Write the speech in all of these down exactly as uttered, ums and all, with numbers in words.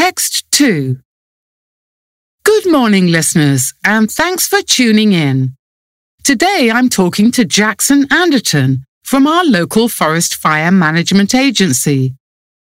Text two. Good morning, listeners, and thanks for tuning in. Today I'm talking to Jackson Anderton from our local Forest Fire Management Agency.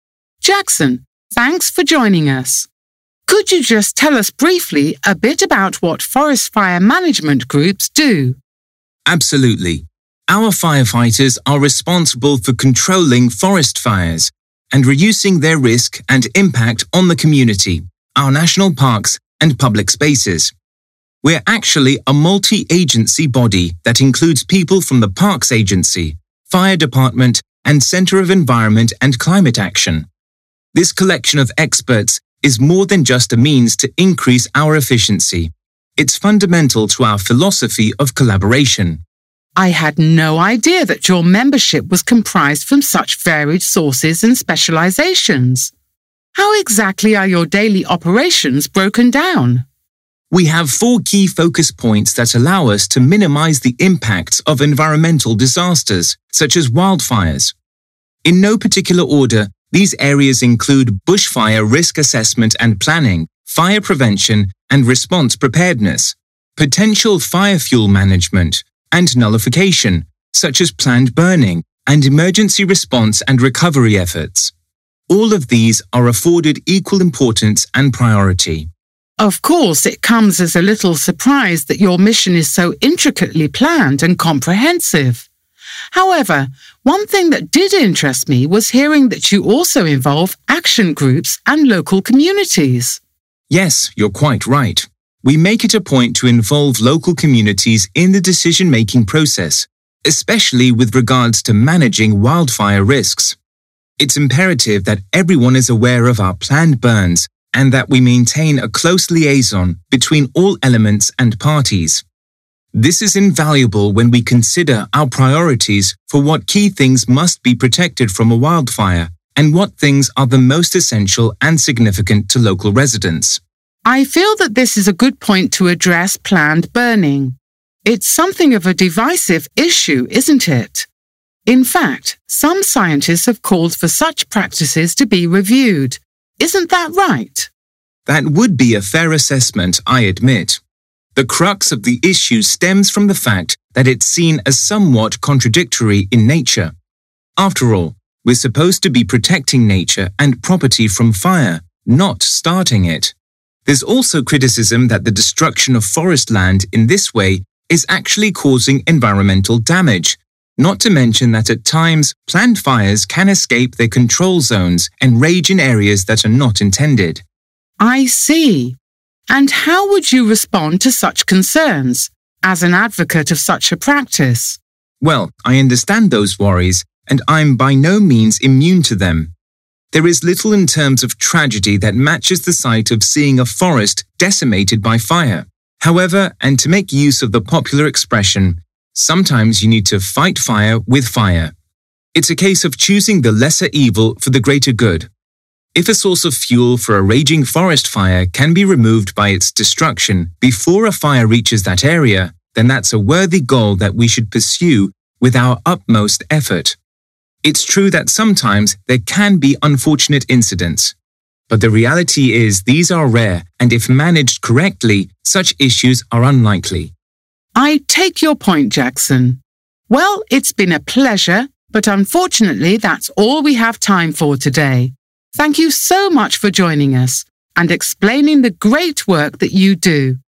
Jackson, thanks for joining us. Could you just tell us briefly a bit about what forest fire management groups do? Absolutely. Our firefighters are responsible for controlling forest fires and reducing their risk and impact on the community, our national parks, and public spaces. We're actually a multi-agency body that includes people from the Parks Agency, Fire Department, and Centre of Environment and Climate Action. This collection of experts is more than just a means to increase our efficiency. It's fundamental to our philosophy of collaboration. I had no idea that your membership was comprised from such varied sources and specializations. How exactly are your daily operations broken down? We have four key focus points that allow us to minimize the impacts of environmental disasters, such as wildfires. In no particular order, these areas include bushfire risk assessment and planning, fire prevention and response preparedness, potential fire fuel management, and nullification, such as planned burning, and emergency response and recovery efforts. All of these are afforded equal importance and priority. Of course, it comes as a little surprise that your mission is so intricately planned and comprehensive. However, one thing that did interest me was hearing that you also involve action groups and local communities. Yes, you're quite right. We make it a point to involve local communities in the decision-making process, especially with regards to managing wildfire risks. It's imperative that everyone is aware of our planned burns and that we maintain a close liaison between all elements and parties. This is invaluable when we consider our priorities for what key things must be protected from a wildfire and what things are the most essential and significant to local residents. I feel that this is a good point to address planned burning. It's something of a divisive issue, isn't it? In fact, some scientists have called for such practices to be reviewed. Isn't that right? That would be a fair assessment, I admit. The crux of the issue stems from the fact that it's seen as somewhat contradictory in nature. After all, we're supposed to be protecting nature and property from fire, not starting it. There's also criticism that the destruction of forest land in this way is actually causing environmental damage, not to mention that at times planned fires can escape their control zones and rage in areas that are not intended. I see. And how would you respond to such concerns, as an advocate of such a practice? Well, I understand those worries, and I'm by no means immune to them. There is little in terms of tragedy that matches the sight of seeing a forest decimated by fire. However, and to make use of the popular expression, sometimes you need to fight fire with fire. It's a case of choosing the lesser evil for the greater good. If a source of fuel for a raging forest fire can be removed by its destruction before a fire reaches that area, then that's a worthy goal that we should pursue with our utmost effort. It's true that sometimes there can be unfortunate incidents, but the reality is these are rare, and if managed correctly, such issues are unlikely. I take your point, Jackson. Well, it's been a pleasure, but unfortunately that's all we have time for today. Thank you so much for joining us and explaining the great work that you do.